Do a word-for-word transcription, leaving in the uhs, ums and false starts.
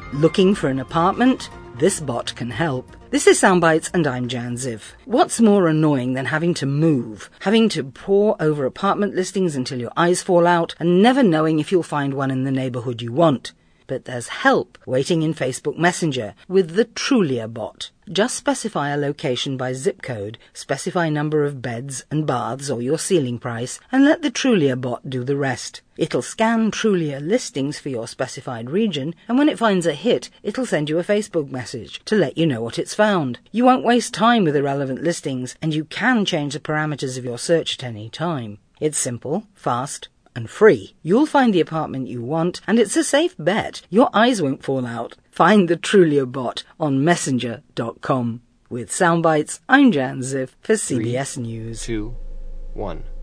Looking for an apartment? This bot can help. This is Soundbites and I'm Jan Ziv. What's more annoying than having to move, having to pore over apartment listings until your eyes fall out and never knowing if you'll find one in the neighborhood you want? But there's help waiting in Facebook Messenger with the Trulia bot. Just specify a location by zip code, specify number of beds and baths or your ceiling price, and let the Trulia bot do the rest. It'll scan Trulia listings for your specified region, and when it finds a hit, it'll send you a Facebook message to let you know what it's found. You won't waste time with irrelevant listings, and you can change the parameters of your search at any time. It's simple, fast, and free. You'll find the apartment you want, and it's a safe bet. Your eyes won't fall out. Find the Trulia bot on messenger dot com. With Soundbites, I'm Jan Ziv for C B S Three, News. Two, one.